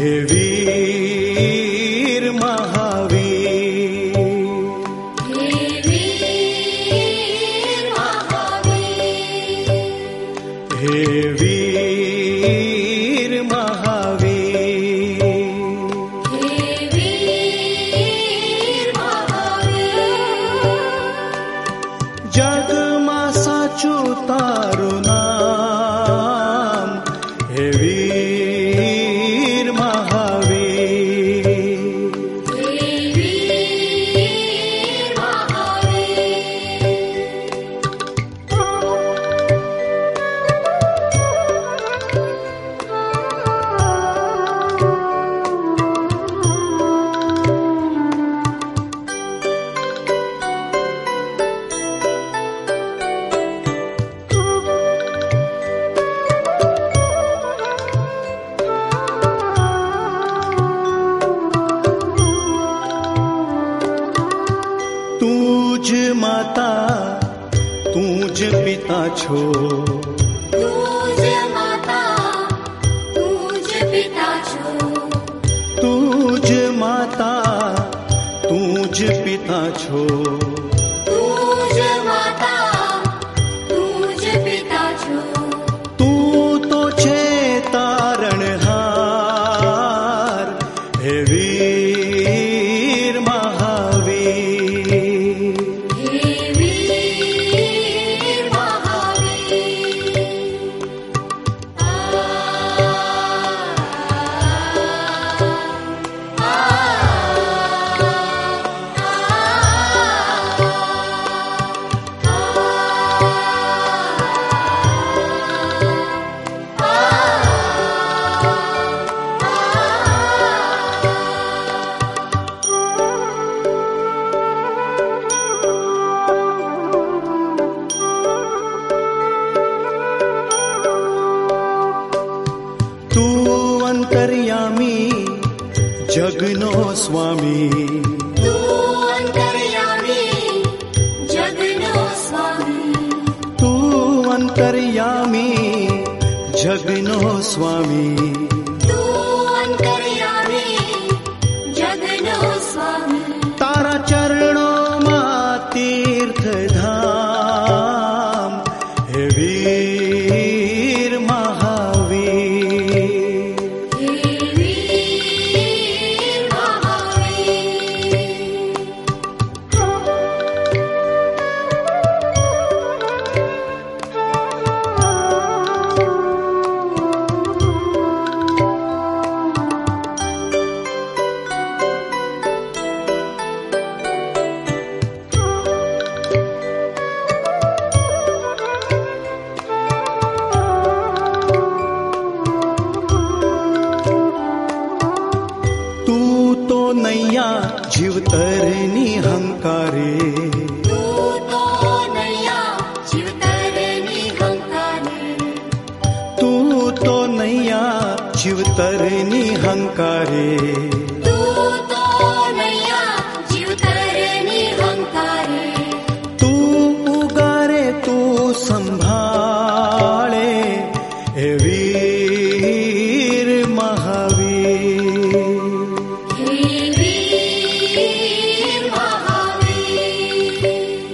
हे वीर महावीर, हे वीर महावीर, हे वीर महावीर, हे वीर महावीर। जगमा साचू तारू नाम, हे वीर महावीर, हे वीर महावीर। तूज माता तूज पिता छो, तूज माता तूज पिता छो, तूज माता तूज पिता छो, तूज माता तूज पिता छो। तू तो छे तारणहार, हे वीर महावीर, हे वीर महावीर। तू अंतर्यामी जगनो स्वामी, तू अंतर्यामी जगनो स्वामी, तू अंतर्यामी जगनो स्वामी, तू अंतर्यामी जगनो स्वामी। तारा चरणों मां तीर्थ धाम, हे वीर महावीर, हे वीर महावीर। तू तो नैया जीव तरनी हंकारे, तू तो नैया जीवतरनी हंकारे, तू तो नैया जीव तरनी हंकारे, तू तो नैया जीवतरनी हंकारे। तू उगारे तू संभाळे, हे वीर महावीर, हे वीर महावीर।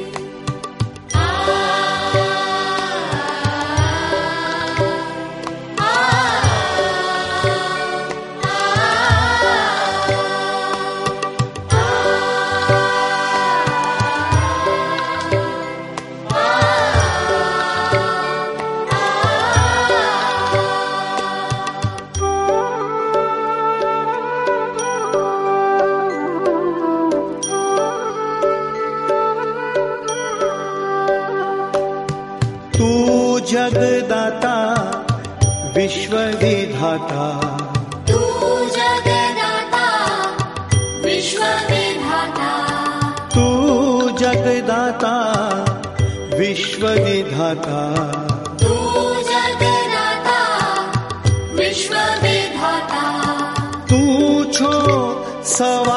तू जगदाता विश्वविधाता, तू जगदाता विश्वविधाता, तू जगदाता विश्वविधाता, तू जगदाता विश्वविधाता। तू छो सवा